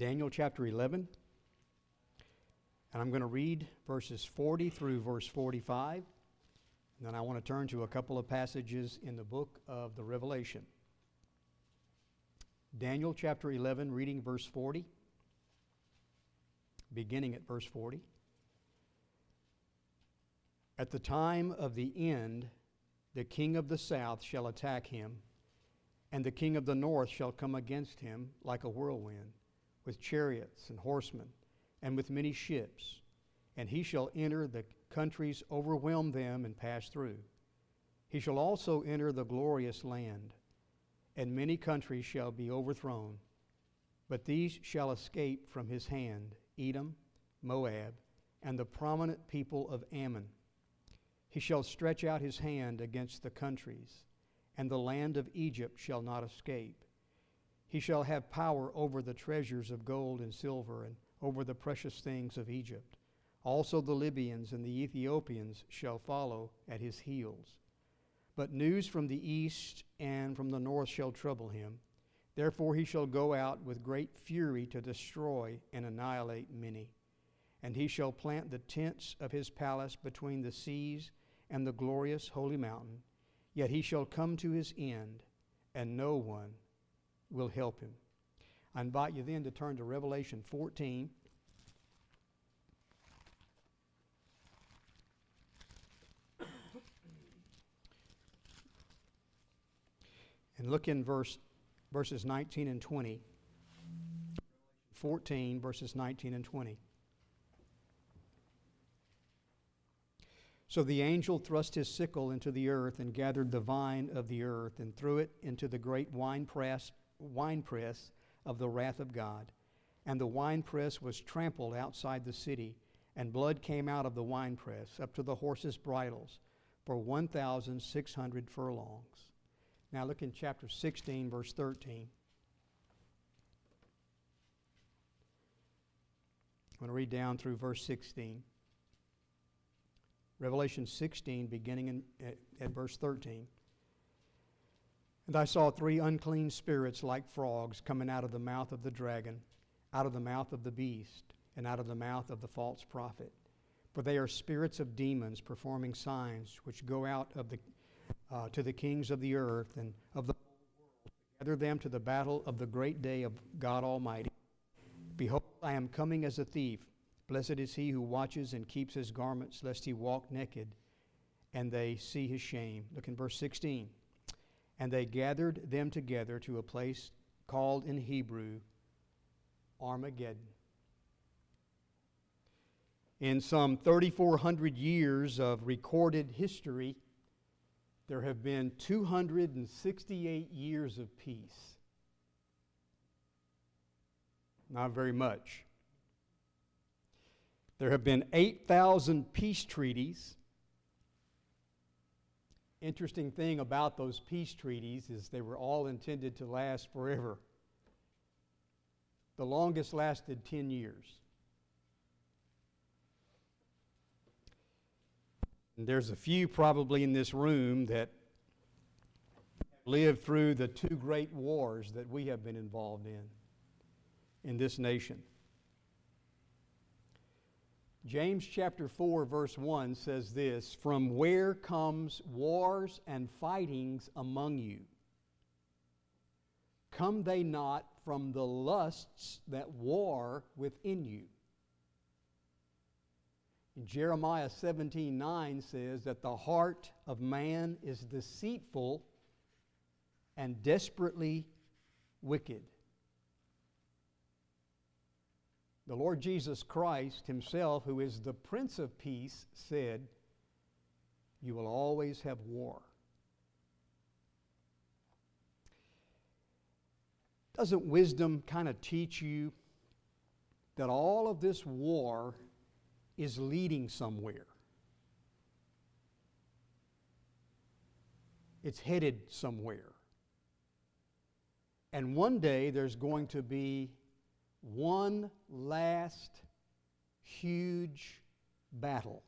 Daniel chapter 11. And I'm going to read verses 40 through verse 45. And then I want to turn to a couple of passages in the book of the Revelation. Daniel chapter 11, reading verse 40, beginning at verse 40. At the time of the end, the king of the south shall attack him, and the king of the north shall come against him like a whirlwind, with chariots and horsemen, and with many ships. And he shall enter the countries, overwhelm them, and pass through. He shall also enter the glorious land, and many countries shall be overthrown. But these shall escape from his hand, Edom, Moab, and the prominent people of Ammon. He shall stretch out his hand against the countries, and the land of Egypt shall not escape. He shall have power over the treasures of gold and silver, and over the precious things of Egypt. Also the Libyans and the Ethiopians shall follow at his heels. But news from the east and from the north shall trouble him. Therefore he shall go out with great fury to destroy and annihilate many. And he shall plant the tents of his palace between the seas and the glorious holy mountain. Yet he shall come to his end, and no one will help him. I invite you then to turn to Revelation 14. And look in verses 19 and 20. 14, verses 19 and 20. So the angel thrust his sickle into the earth and gathered the vine of the earth and threw it into the great winepress of the wrath of God. And the winepress was trampled outside the city, and blood came out of the winepress up to the horses' bridles for 1,600 furlongs. Now look in chapter 16, verse 13. I'm going to read down through verse 16. Revelation 16, beginning at verse 13. And I saw 3 unclean spirits like frogs coming out of the mouth of the dragon, out of the mouth of the beast, and out of the mouth of the false prophet. For they are spirits of demons performing signs which go out of to the kings of the earth and of the whole world, to gather them to the battle of the great day of God Almighty. Behold, I am coming as a thief. Blessed is he who watches and keeps his garments, lest he walk naked, and they see his shame. Look in verse 16. And they gathered them together to a place called in Hebrew Armageddon. In some 3,400 years of recorded history, there have been 268 years of peace. Not very much. There have been 8,000 peace treaties. Interesting thing about those peace treaties is they were all intended to last forever. The longest lasted 10 years. And there's a few probably in this room that lived through the 2 great wars that we have been involved in this nation. James chapter 4 verse 1 says this, "From where comes wars and fightings among you? Come they not from the lusts that war within you?" And Jeremiah 17:9 says that the heart of man is deceitful and desperately wicked. The Lord Jesus Christ himself, who is the Prince of Peace, said, "You will always have war." Doesn't wisdom kind of teach you that all of this war is leading somewhere? It's headed somewhere. And one day there's going to be one last huge battle.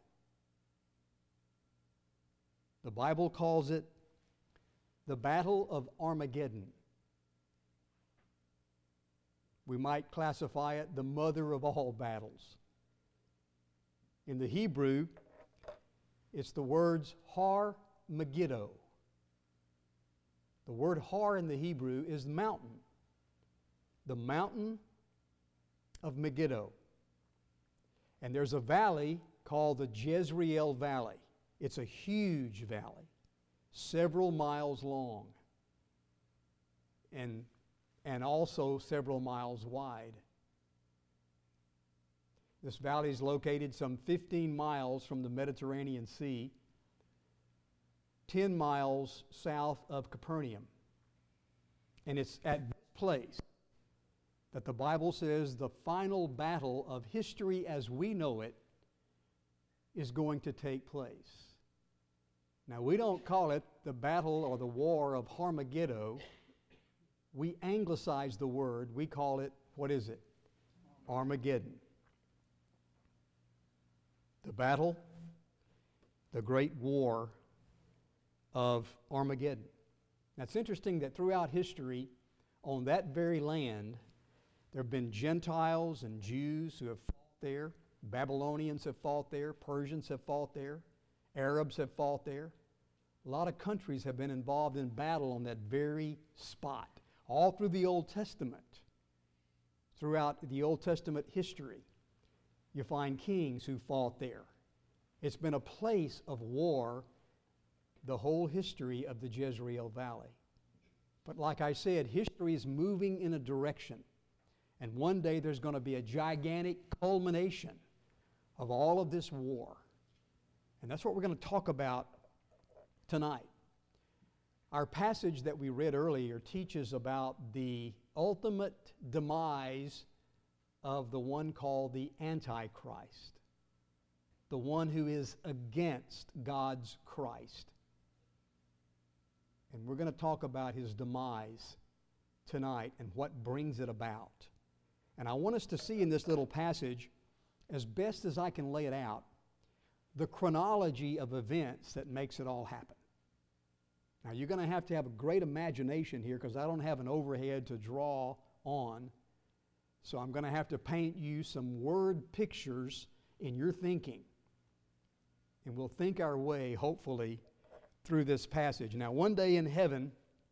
The Bible calls it the Battle of Armageddon. We might classify it the mother of all battles. In the Hebrew, it's the words Har Megiddo. The word Har in the Hebrew is mountain. The mountain of Megiddo. And there's a valley called the Jezreel Valley. It's a huge valley, several miles long, and also several miles wide. This valley is located some 15 miles from the Mediterranean Sea, 10 miles south of Capernaum. And it's at this place that the Bible says the final battle of history as we know it is going to take place. Now, we don't call it the battle or the war of Armageddon. We anglicize the word. We call it, what is it? Armageddon. The battle, the great war of Armageddon. Now, it's interesting that throughout history, on that very land, there have been Gentiles and Jews who have fought there. Babylonians have fought there. Persians have fought there. Arabs have fought there. A lot of countries have been involved in battle on that very spot, all through the Old Testament. Throughout the Old Testament history, you find kings who fought there. It's been a place of war the whole history of the Jezreel Valley. But like I said, history is moving in a direction. And one day there's going to be a gigantic culmination of all of this war. And that's what we're going to talk about tonight. Our passage that we read earlier teaches about the ultimate demise of the one called the Antichrist, the one who is against God's Christ. And we're going to talk about his demise tonight and what brings it about. And I want us to see in this little passage, as best as I can lay it out, the chronology of events that makes it all happen. Now, you're going to have a great imagination here because I don't have an overhead to draw on. So I'm going to have to paint you some word pictures in your thinking. And we'll think our way, hopefully, through this passage. Now, one day in heaven,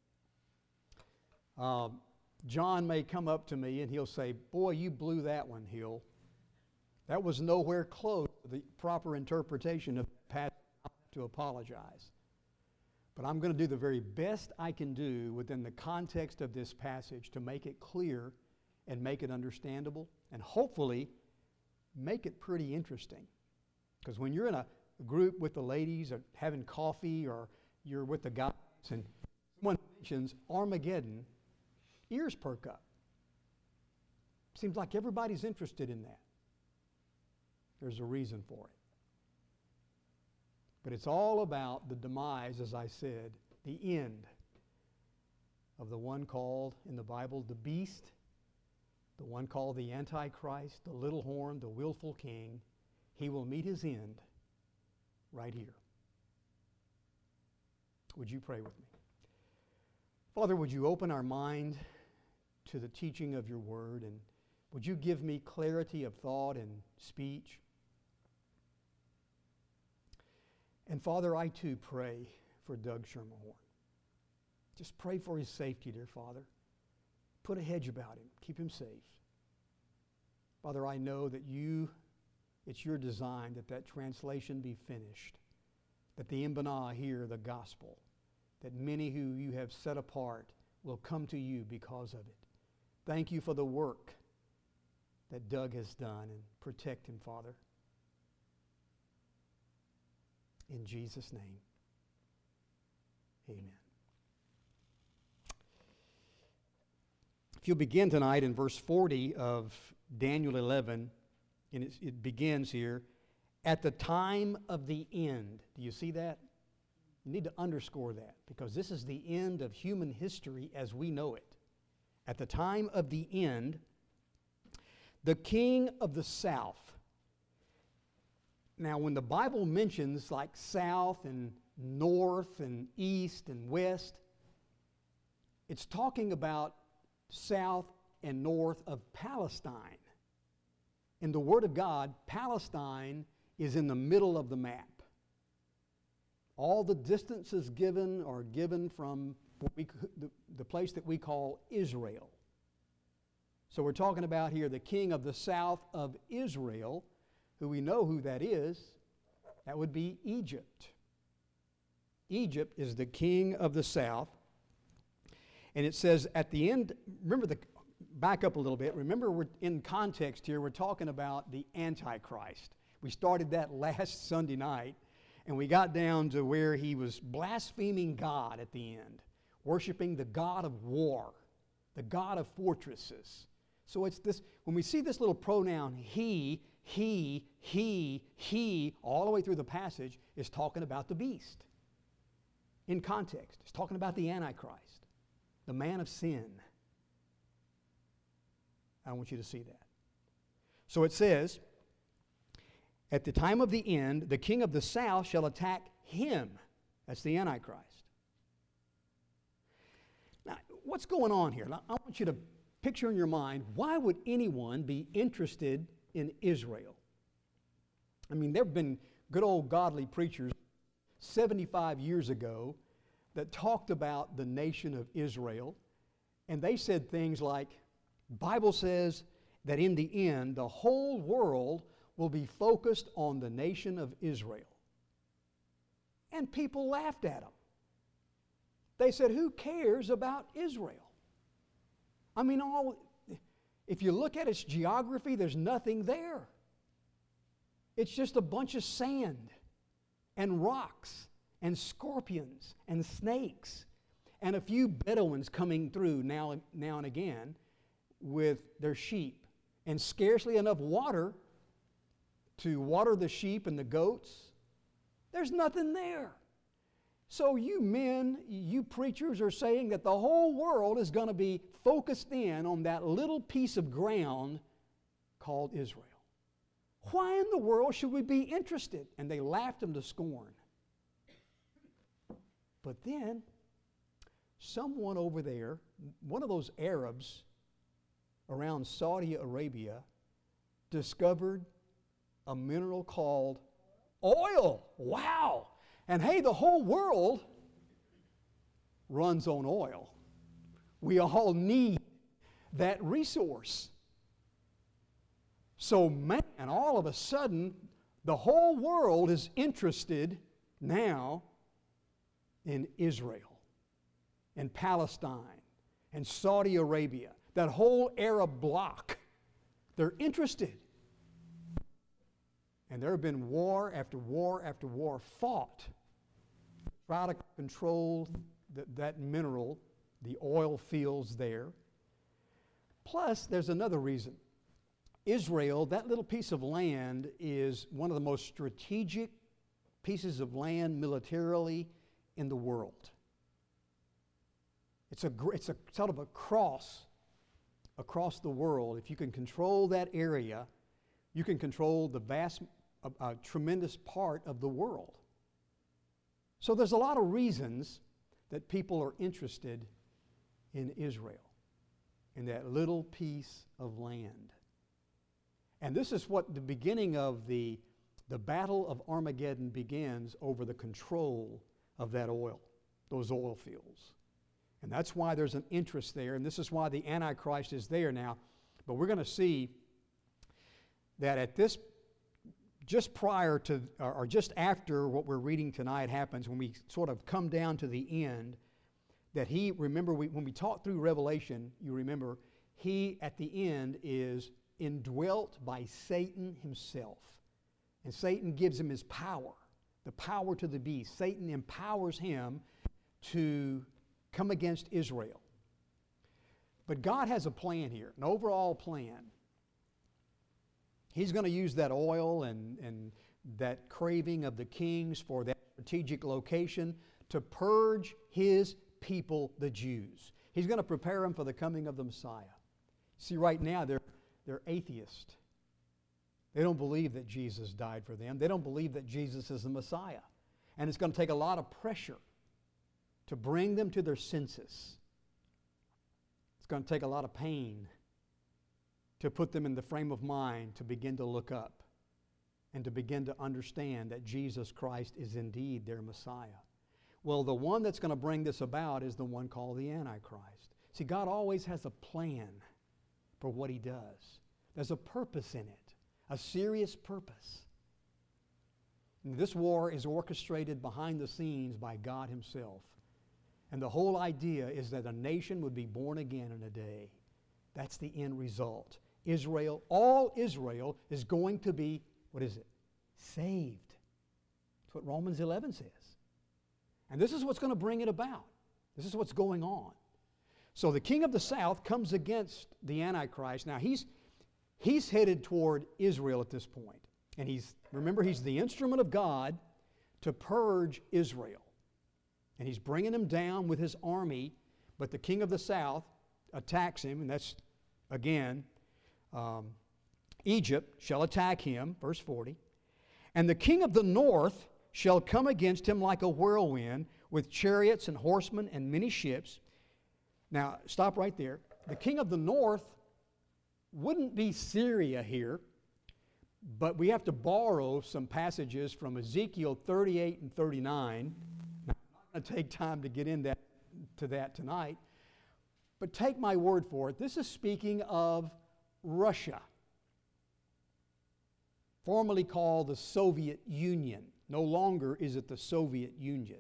John may come up to me and he'll say, "Boy, you blew that one, Hill. That was nowhere close to the proper interpretation of the passage. I'll have to apologize." But I'm going to do the very best I can do within the context of this passage to make it clear and make it understandable and hopefully make it pretty interesting. Because when you're in a group with the ladies or having coffee or you're with the guys and someone mentions Armageddon, ears perk up. Seems like everybody's interested in that. There's a reason for it. But it's all about the demise, as I said, the end of the one called in the Bible the beast, the one called the Antichrist, the little horn, the willful king. He will meet his end right here. Would you pray with me? Father, would you open our mind to the teaching of your word, and would you give me clarity of thought and speech? And Father, I too pray for Doug Schermerhorn. Just pray for his safety, dear Father. Put a hedge about him. Keep him safe. Father, I know that it's your design that translation be finished, that the Imbanah hear the gospel, that many who you have set apart will come to you because of it. Thank you for the work that Doug has done, and protect him, Father. In Jesus' name, amen. If you'll begin tonight in verse 40 of Daniel 11, and it begins here, at the time of the end. Do you see that? You need to underscore that, because this is the end of human history as we know it. At the time of the end, the king of the south. Now, when the Bible mentions like south and north and east and west, it's talking about south and north of Palestine. In the Word of God, Palestine is in the middle of the map. All the distances given are given from the place that we call Israel. So we're talking about here the king of the south of Israel, who we know who that is. That would be Egypt. Egypt is the king of the south. And it says at the end, back up a little bit. Remember, we're in context here, we're talking about the Antichrist. We started that last Sunday night, and we got down to where he was blaspheming God at the end, worshiping the God of war, the God of fortresses. So it's this, when we see this little pronoun he, all the way through the passage, is talking about the beast. In context, it's talking about the Antichrist, the man of sin. I want you to see that. So it says, at the time of the end, the king of the south shall attack him. That's the Antichrist. Now, what's going on here? Now, I want you to picture in your mind, why would anyone be interested in Israel? I mean, there have been good old godly preachers 75 years ago that talked about the nation of Israel, and they said things like, Bible says that in the end, the whole world will be focused on the nation of Israel. And people laughed at them. They said, who cares about Israel? I mean, if you look at its geography, there's nothing there. It's just a bunch of sand and rocks and scorpions and snakes and a few Bedouins coming through now and again with their sheep, and scarcely enough water to water the sheep and the goats. There's nothing there. So you men, you preachers are saying that the whole world is going to be focused in on that little piece of ground called Israel. Why in the world should we be interested? And they laughed them to scorn. But then, someone over there, one of those Arabs around Saudi Arabia, discovered a mineral called oil. Wow! And hey, the whole world runs on oil. We all need that resource. So, man, all of a sudden, the whole world is interested now in Israel and Palestine and Saudi Arabia. That whole Arab bloc, they're interested. And there have been war after war after war fought to try to control that mineral, the oil fields there. Plus, there's another reason. Israel, that little piece of land, is one of the most strategic pieces of land militarily in the world. It's a sort of a cross across the world. If you can control that area, you can control the vast, tremendous part of the world. So there's a lot of reasons that people are interested in Israel, in that little piece of land. And this is what the beginning of the Battle of Armageddon begins, over the control of that oil, those oil fields. And that's why there's an interest there, and this is why the Antichrist is there now. But we're going to see that at this, just prior to, or just after what we're reading tonight happens, when we sort of come down to the end, that remember, when we talked through Revelation, you remember, he at the end is indwelt by Satan himself. And Satan gives him his power, the power to the beast. Satan empowers him to come against Israel. But God has a plan here, an overall plan. He's going to use that oil and that craving of the kings for that strategic location to purge his people, the Jews. He's going to prepare them for the coming of the Messiah. See, right now they're atheists. They don't believe that Jesus died for them. They don't believe that Jesus is the Messiah. And it's going to take a lot of pressure to bring them to their senses. It's going to take a lot of pain to put them in the frame of mind to begin to look up and to begin to understand that Jesus Christ is indeed their Messiah. Well, the one that's going to bring this about is the one called the Antichrist. See, God always has a plan for what He does. There's a purpose in it, a serious purpose. And this war is orchestrated behind the scenes by God Himself. And the whole idea is that a nation would be born again in a day. That's the end result. Israel, all Israel is going to be, what is it? Saved. That's what Romans 11 says. And this is what's going to bring it about. This is what's going on. So the king of the south comes against the Antichrist. Now he's headed toward Israel at this point. And remember, he's the instrument of God to purge Israel. And he's bringing him down with his army. But the king of the south attacks him. And that's, again, Egypt shall attack him, verse 40. And the king of the north shall come against him like a whirlwind, with chariots and horsemen and many ships. Now, stop right there. The king of the north wouldn't be Syria here, but we have to borrow some passages from Ezekiel 38 and 39. Now, I'm not going to take time to get into that tonight, but take my word for it. This is speaking of Russia, formerly called the Soviet Union. No longer is it the Soviet Union.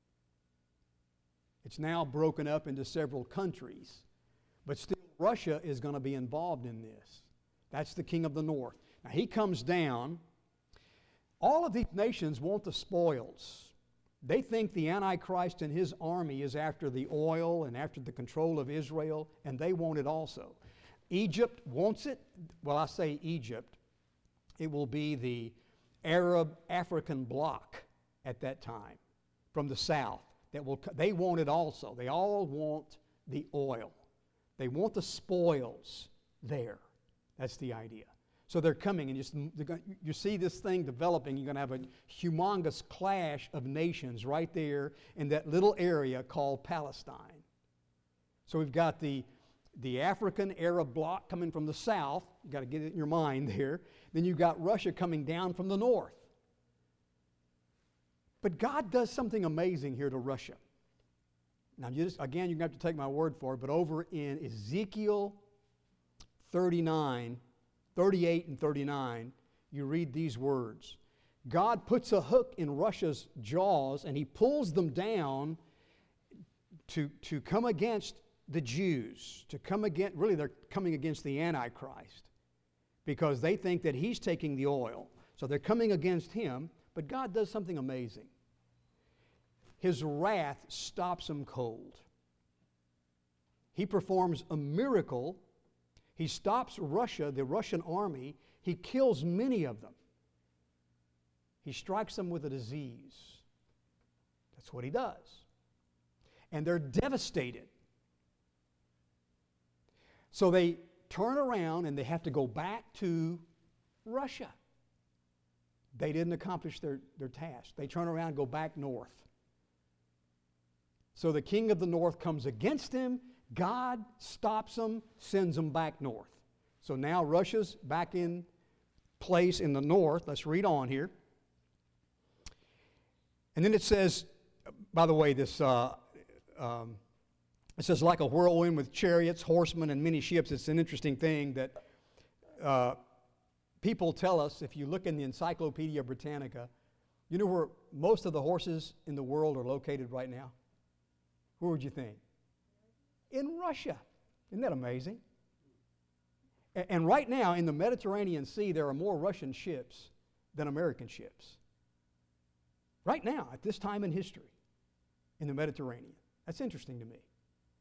It's now broken up into several countries, but still Russia is going to be involved in this. That's the king of the north. Now he comes down. All of these nations want the spoils. They think the Antichrist and his army is after the oil and after the control of Israel, and they want it also. Egypt wants it. Well, I say Egypt. It will be the Arab African bloc at that time from the south. They want it also. They all want the oil. They want the spoils there. That's the idea. So they're coming, and you see this thing developing. You're going to have a humongous clash of nations right there in that little area called Palestine. So we've got the African Arab bloc coming from the south. You've got to get it in your mind there. Then you've got Russia coming down from the north. But God does something amazing here to Russia. Now, you're going to have to take my word for it, but over in Ezekiel 38 and 39, you read these words. God puts a hook in Russia's jaws, and He pulls them down to come against the Jews, really they're coming against the Antichrist, because they think that he's taking the oil. So they're coming against him. But God does something amazing. His wrath stops them cold. He performs a miracle. He stops Russia, the Russian army. He kills many of them. He strikes them with a disease. That's what He does. And they're devastated. So they turn around and they have to go back to Russia. They didn't accomplish their task. They turn around and go back north. So the king of the north comes against him. God stops them, sends them back north. So now Russia's back in place in the north. Let's read on here. And then it says, by the way, this it says like a whirlwind with chariots, horsemen, and many ships. It's an interesting thing that people tell us, if you look in the Encyclopedia Britannica, you know where most of the horses in the world are located right now? Where would you think? In Russia. Isn't that amazing? And right now in the Mediterranean Sea, there are more Russian ships than American ships. Right now, at this time in history, in the Mediterranean. That's interesting to me.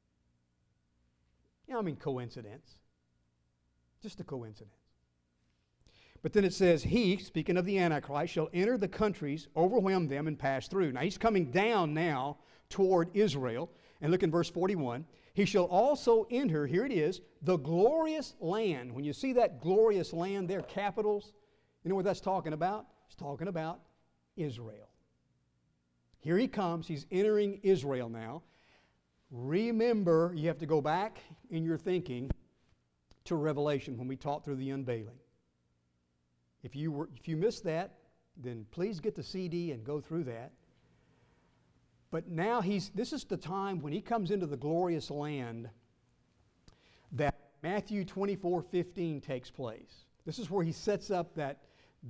Coincidence. Just a coincidence. But then it says, He, speaking of the Antichrist, shall enter the countries, overwhelm them, and pass through. Now he's coming down now toward Israel. And look in verse 41. He shall also enter, here it is, the glorious land. When you see that glorious land there, capitals, you know what that's talking about? It's talking about Israel. Here he comes. He's entering Israel now. Remember, you have to go back in your thinking to Revelation when we taught through the unveiling. If you missed that, then please get the CD and go through that. But now this is the time when he comes into the glorious land that Matthew 24:15 takes place. This is where he sets up that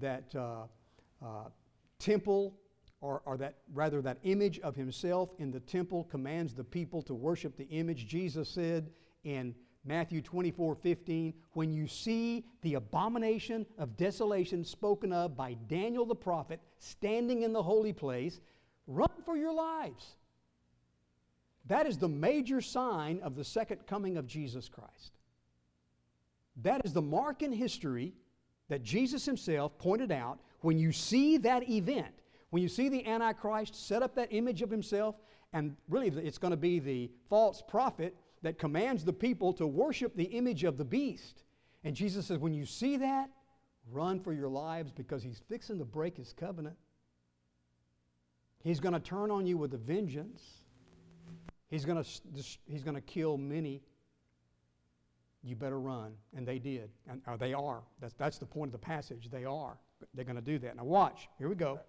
temple, or that image of himself in the temple, commands the people to worship the image. Jesus said in Matthew 24:15, when you see the abomination of desolation spoken of by Daniel the prophet standing in the holy place, run for your lives. That is the major sign of the second coming of Jesus Christ. That is the mark in history that Jesus himself pointed out. When you see that event, when you see the Antichrist set up that image of himself, and really it's going to be the false prophet that commands the people to worship the image of the beast. And Jesus says, when you see that, run for your lives, because he's fixing to break his covenant. He's going to turn on you with a vengeance. He's going to kill many. You better run. And they did. Or they are. That's the point of the passage. They are. They're going to do that. Now watch. Here we go.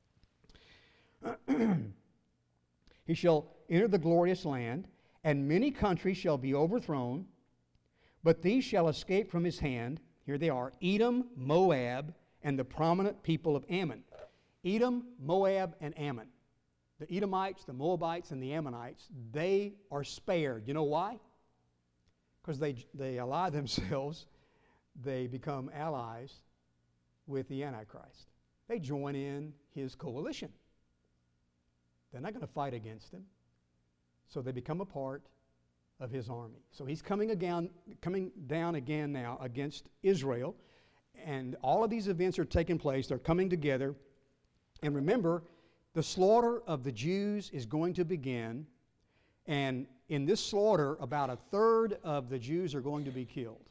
He shall enter the glorious land, and many countries shall be overthrown, but these shall escape from his hand. Here they are: Edom, Moab, and the prominent people of Ammon. Edom, Moab, and Ammon. The Edomites, the Moabites, and the Ammonites, they are spared. You know why? Because they ally themselves, they become allies with the Antichrist. They join in his coalition. They're not going to fight against him. So they become a part of his army. So he's coming down again now against Israel. And all of these events are taking place. They're coming together. And remember, the slaughter of the Jews is going to begin. And in this slaughter, about a third of the Jews are going to be killed.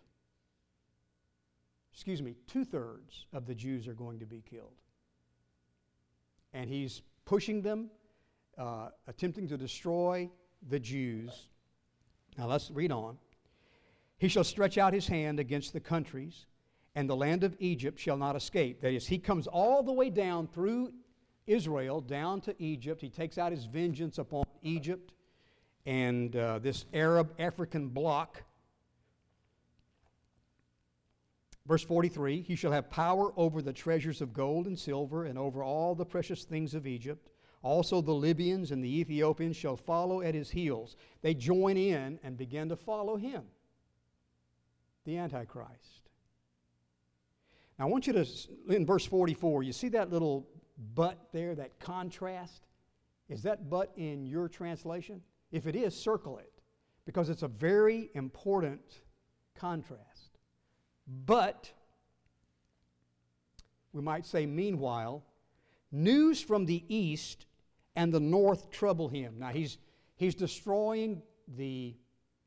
2/3 of the Jews are going to be killed. And he's pushing them, attempting to destroy the Jews. Now let's read on. He shall stretch out his hand against the countries, and the land of Egypt shall not escape. That is, he comes all the way down through Israel, down to Egypt. He takes out his vengeance upon Egypt and this Arab-African bloc. Verse 43, he shall have power over the treasures of gold and silver, and over all the precious things of Egypt. Also the Libyans and the Ethiopians shall follow at his heels. They join in and begin to follow him, the Antichrist. Now I want you to, in verse 44, you see that little but there, that contrast? Is that but in your translation? If it is, circle it, because it's a very important contrast. But, we might say meanwhile, news from the east and the north trouble him. Now he's destroying the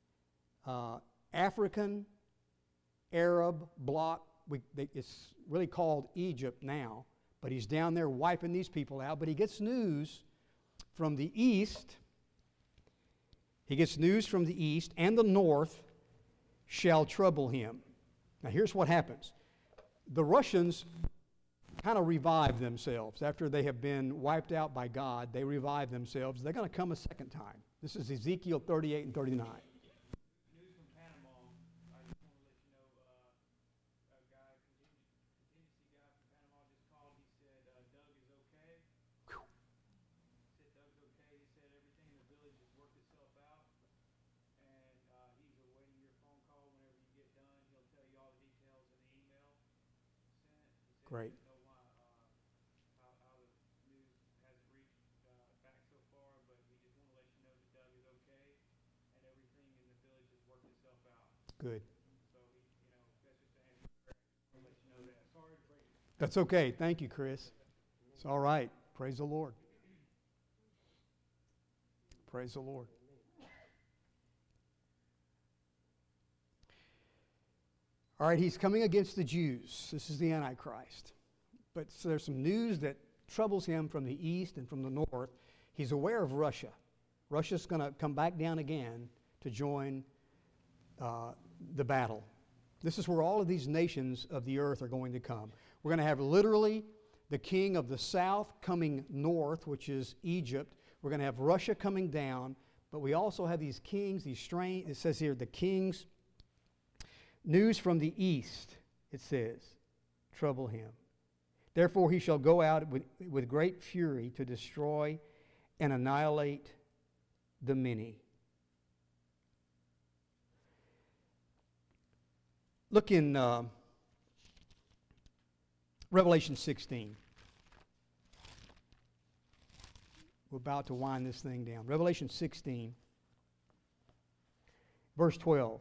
African Arab bloc. It's really called Egypt now, but he's down there wiping these people out. But he gets news from the east. He gets news from the east, and the north shall trouble him. Now here's what happens. The Russians kind of revive themselves. After they have been wiped out by God, they revive themselves. They're going to come a second time. This is Ezekiel 38 and 39. News from Panama. I just want to let you know, a guy, contingency guy from Panama just called. He said, Doug is okay. Whew. He said Doug's okay. He said everything in the village has worked itself out. And he's awaiting your phone call whenever you get done. He'll tell you all the details in the email sent. He said Great. he doesn't know how the news hasn't reached back so far, but we just want to let you know that Doug is okay and everything in the village has worked itself out. Good. So, that's just an answer. I'll let you know that. Sorry to break it. That's okay. Thank you, Chris. It's all right. Praise the Lord. Praise the Lord. All right, he's coming against the Jews. This is the Antichrist. But so there's some news that troubles him from the east and from the north. He's aware of Russia. Russia's going to come back down again to join the battle. This is where all of these nations of the earth are going to come. We're going to have literally the king of the south coming north, which is Egypt. We're going to have Russia coming down. But we also have these kings, these strange, it says here, the kings, news from the east, it says, trouble him. Therefore he shall go out with great fury to destroy and annihilate the many. Look in Revelation 16. We're about to wind this thing down. Revelation 16, verse 12.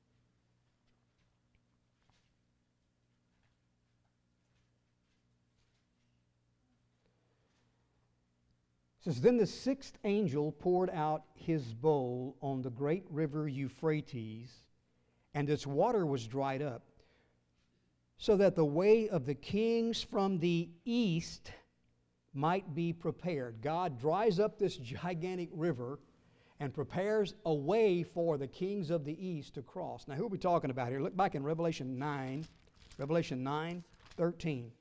It says, Then the sixth angel poured out his bowl on the great river Euphrates, and its water was dried up, so that the way of the kings from the east might be prepared. God dries up this gigantic river and prepares a way for the kings of the east to cross. Now, who are we talking about here? Look back in Revelation 9, Revelation 9:13.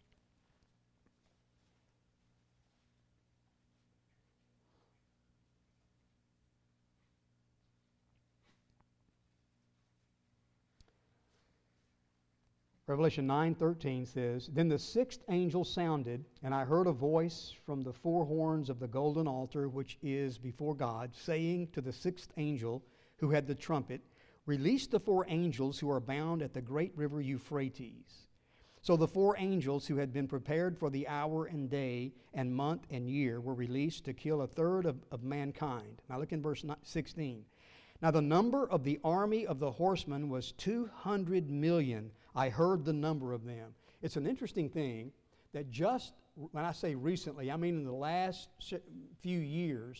Revelation 9:13 says, Then the sixth angel sounded, and I heard a voice from the four horns of the golden altar, which is before God, saying to the sixth angel who had the trumpet, Release the four angels who are bound at the great river Euphrates. So the four angels who had been prepared for the hour and day and month and year were released to kill a third of mankind. Now look in verse 16. Now the number of the army of the horsemen was 200 million. I heard the number of them. It's an interesting thing that just, when I say recently, I mean in the last few years,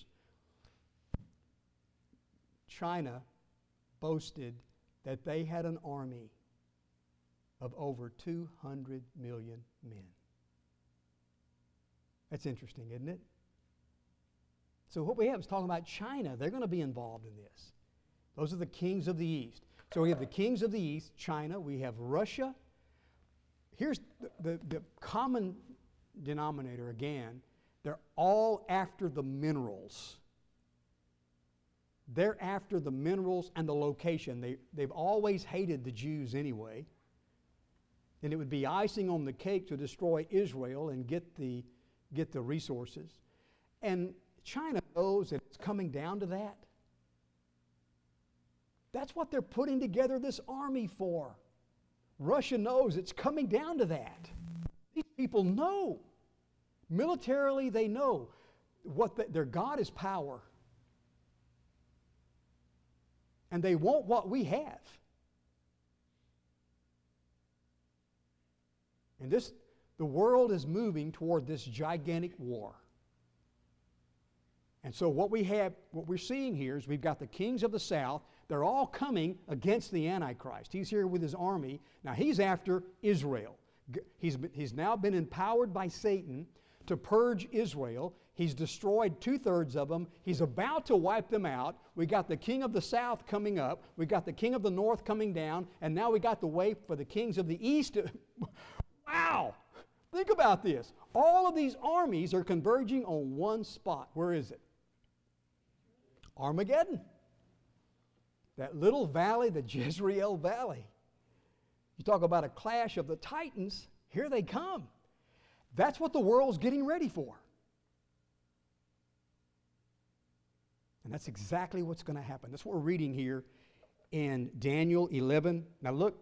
China boasted that they had an army of over 200 million men. That's interesting, isn't it? So what we have is talking about China. They're going to be involved in this. Those are the kings of the east. So we have the kings of the east, China. We have Russia. Here's the common denominator again. They're all after the minerals. They're after the minerals and the location. They've always hated the Jews anyway. And it would be icing on the cake to destroy Israel and get the resources. And China knows that it's coming down to that. That's what they're putting together this army for. Russia knows it's coming down to that. These people know. Militarily, they know their God is power. And they want what we have. And the world is moving toward this gigantic war. And so what we're seeing here is we've got the kings of the south. They're all coming against the Antichrist. He's here with his army. Now he's after Israel. He's now been empowered by Satan to purge Israel. He's destroyed 2/3 of them. He's about to wipe them out. We got the king of the south coming up. We got the king of the north coming down. And now we got the way for the kings of the east. Wow! Think about this. All of these armies are converging on one spot. Where is it? Armageddon. That little valley, the Jezreel Valley. You talk about a clash of the titans, here they come. That's what the world's getting ready for. And that's exactly what's going to happen. That's what we're reading here in Daniel 11. Now look,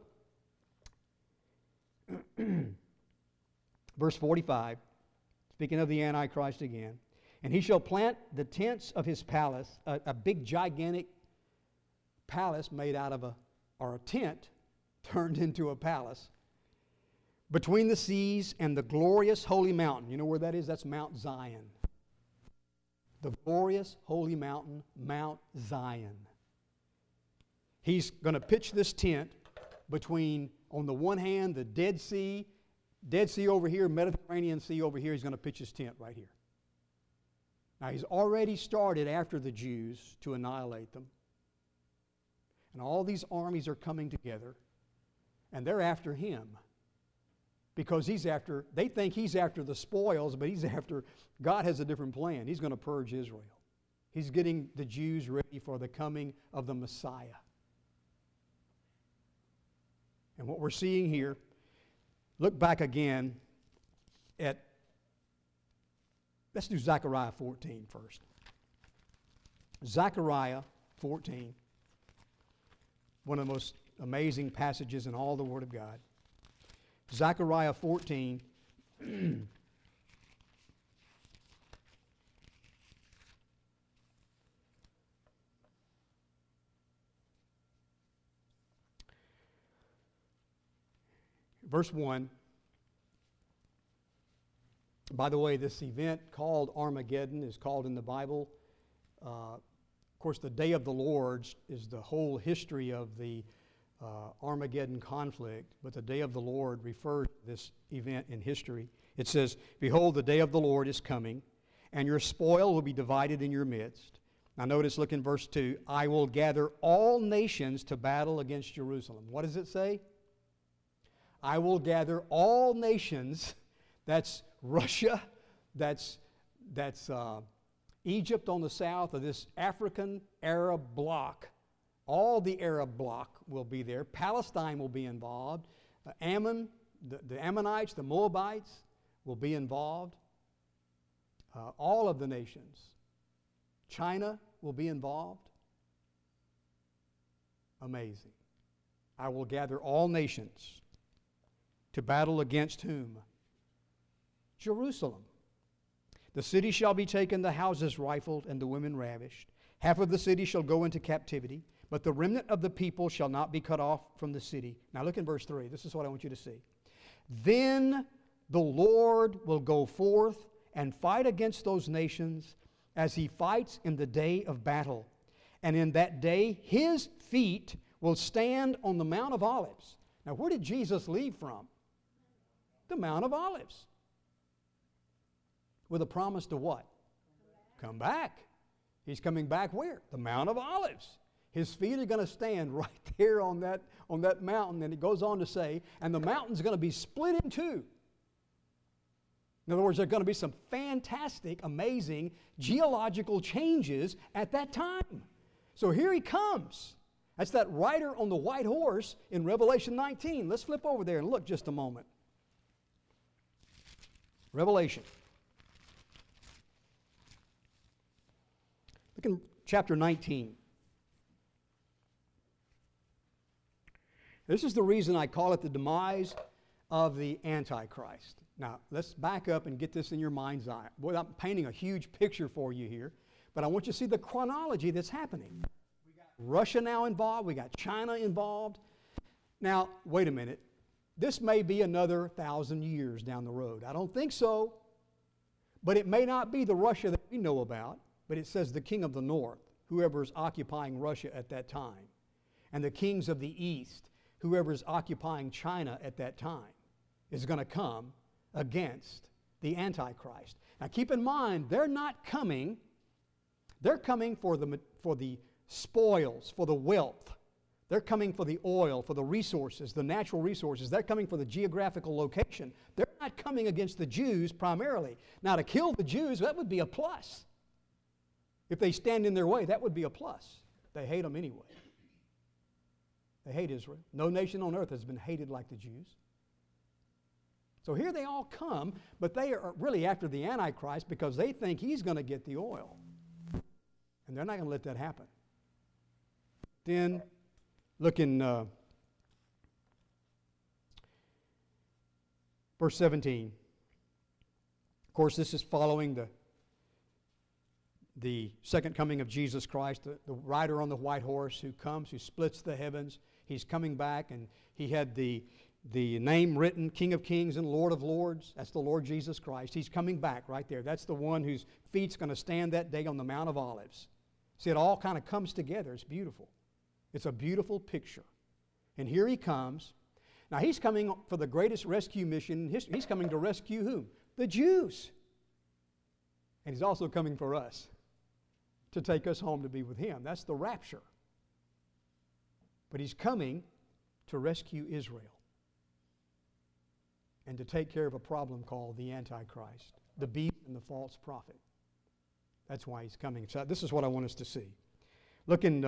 verse 45, speaking of the Antichrist again. And he shall plant the tents of his palace, a big gigantic palace made out of a tent turned into a palace, between the seas and the glorious holy mountain. You know where that is? That's Mount Zion. The glorious holy mountain, Mount Zion. He's going to pitch this tent between, on the one hand, the Dead Sea over here, Mediterranean Sea over here. He's going to pitch his tent right here. Now, he's already started after the Jews to annihilate them. And all these armies are coming together. And they're after him. Because they think he's after the spoils, but God has a different plan. He's going to purge Israel. He's getting the Jews ready for the coming of the Messiah. And what we're seeing here, look back again let's do Zechariah 14 first. Zechariah 14, one of the most amazing passages in all the Word of God. Zechariah 14, verse 1. By the way, this event called Armageddon is called in the Bible. Of course, the day of the Lord is the whole history of the Armageddon conflict, but the day of the Lord refers to this event in history. It says, "Behold, the day of the Lord is coming, and your spoil will be divided in your midst." Now notice, look in verse 2, "I will gather all nations to battle against Jerusalem." What does it say? I will gather all nations. That's Russia, that's Egypt on the south, of this African Arab bloc. All the Arab bloc will be there. Palestine will be involved. Ammon, the Ammonites, the Moabites will be involved. All of the nations. China will be involved. Amazing. I will gather all nations to battle against whom? Jerusalem. The city shall be taken, the houses rifled, and the women ravished. Half of the city shall go into captivity, but the remnant of the people shall not be cut off from the city. Now look in verse 3. This is what I want you to see. Then the Lord will go forth and fight against those nations as he fights in the day of battle. And in that day his feet will stand on the Mount of Olives. Now where did Jesus leave from? The Mount of Olives. With a promise to what? Come back. He's coming back where? The Mount of Olives. His feet are going to stand right there on that mountain. And it goes on to say, and the mountain's going to be split in two. In other words, there are going to be some fantastic, amazing geological changes at that time. So here he comes. That's that rider on the white horse in Revelation 19. Let's flip over there and look just a moment. Revelation. Look in chapter 19. This is the reason I call it the demise of the Antichrist. Now, let's back up and get this in your mind's eye. Boy, I'm painting a huge picture for you here, but I want you to see the chronology that's happening. We got Russia now involved. We got China involved. Now, wait a minute. This may be another 1,000 years down the road. I don't think so. But it may not be the Russia that we know about, but it says the king of the north, whoever's occupying Russia at that time, and the kings of the east, whoever's occupying China at that time, is going to come against the Antichrist. Now keep in mind, they're coming for the spoils, for the wealth. They're coming for the oil, for the resources, the natural resources. They're coming for the geographical location. They're not coming against the Jews primarily. Now, to kill the Jews, that would be a plus. If they stand in their way, that would be a plus. They hate them anyway. They hate Israel. No nation on earth has been hated like the Jews. So here they all come, but they are really after the Antichrist because they think he's going to get the oil. And they're not going to let that happen. Then, look in verse 17. Of course, this is following the second coming of Jesus Christ, the rider on the white horse who comes, who splits the heavens. He's coming back, and he had the name written, King of Kings and Lord of Lords. That's the Lord Jesus Christ. He's coming back right there. That's the one whose feet's going to stand that day on the Mount of Olives. See, it all kind of comes together. It's beautiful. It's a beautiful picture. And here he comes. Now, he's coming for the greatest rescue mission in history. He's coming to rescue whom? The Jews. And he's also coming for us to take us home to be with him. That's the rapture. But he's coming to rescue Israel. and to take care of a problem called the Antichrist, the beast and the false prophet. That's why he's coming. So this is what I want us to see. Look in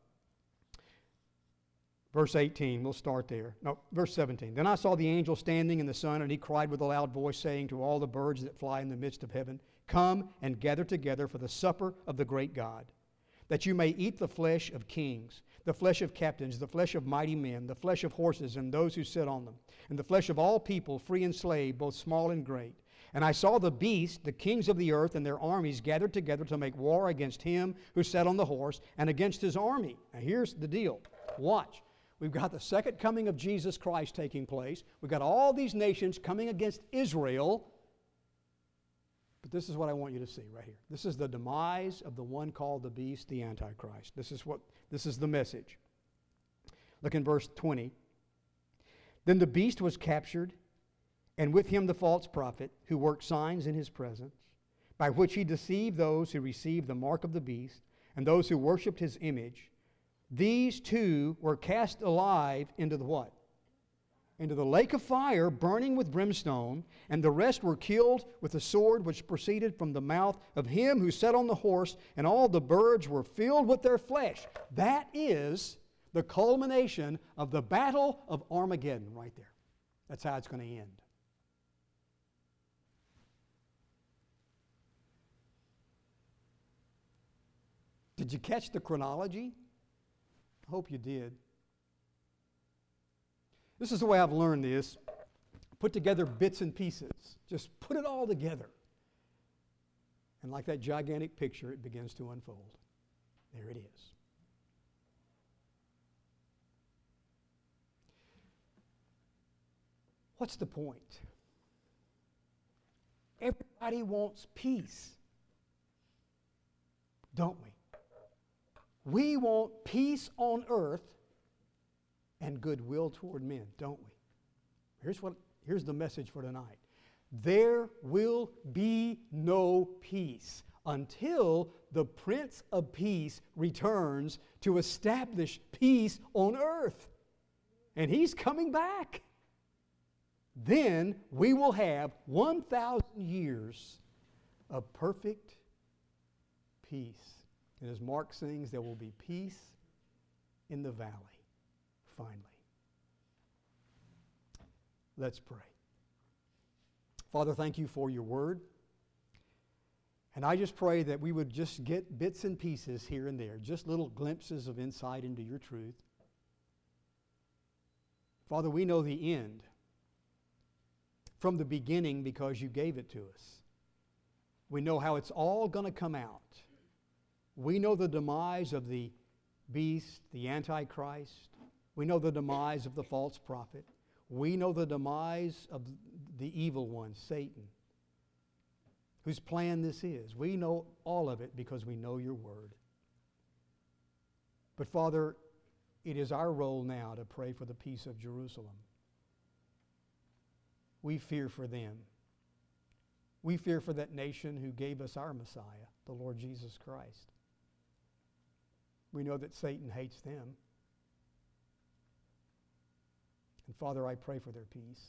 verse 18. We'll start there. No, verse 17. Then I saw the angel standing in the sun, and he cried with a loud voice, saying to all the birds that fly in the midst of heaven, Come and gather together for the supper of the great God, that you may eat the flesh of kings, the flesh of captains, the flesh of mighty men, the flesh of horses and those who sit on them, and the flesh of all people, free and slave, both small and great. And I saw the beast, the kings of the earth, and their armies gathered together to make war against him who sat on the horse and against his army. Now here's the deal. Watch. We've got the second coming of Jesus Christ taking place. We've got all these nations coming against Israel. But this is what I want you to see right here. This is the demise of the one called the beast, the Antichrist. This is the message. Look in verse 20. Then the beast was captured, and with him the false prophet, who worked signs in his presence, by which he deceived those who received the mark of the beast, and those who worshipped his image. These two were cast alive into the what? Into the lake of fire, burning with brimstone, and the rest were killed with the sword which proceeded from the mouth of him who sat on the horse, and all the birds were filled with their flesh. That is the culmination of the battle of Armageddon right there. That's how it's going to end. Did you catch the chronology? I hope you did. This is the way I've learned this. Put together bits and pieces. Just put it all together. And like that gigantic picture, it begins to unfold. There it is. What's the point? Everybody wants peace, don't we? We want peace on earth and goodwill toward men, don't we? Here's the message for tonight. There will be no peace until the Prince of Peace returns to establish peace on earth. And he's coming back. Then we will have 1,000 years of perfect peace. And as Mark sings, there will be peace in the valley, finally. Let's pray. Father, thank you for your word. And I just pray that we would just get bits and pieces here and there, just little glimpses of insight into your truth. Father, we know the end from the beginning because you gave it to us. We know how it's all going to come out. We know the demise of the beast, the Antichrist. We know the demise of the false prophet. We know the demise of the evil one, Satan, whose plan this is. We know all of it because we know your word. But Father, it is our role now to pray for the peace of Jerusalem. We fear for them. We fear for that nation who gave us our Messiah, the Lord Jesus Christ. We know that Satan hates them. And Father, I pray for their peace.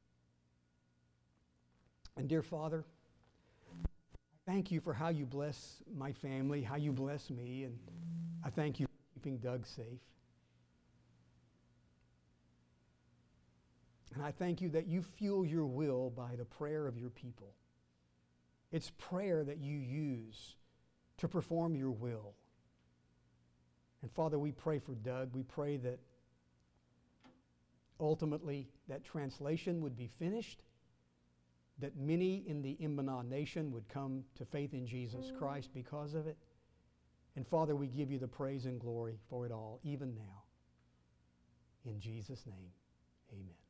And dear Father, I thank you for how you bless my family, how you bless me, and I thank you for keeping Doug safe. And I thank you that you fuel your will by the prayer of your people. It's prayer that you use to perform your will. And Father, we pray for Doug. We pray that ultimately that translation would be finished, that many in the Immanah nation would come to faith in Jesus Christ because of it. And Father, we give you the praise and glory for it all, even now. In Jesus' name, amen.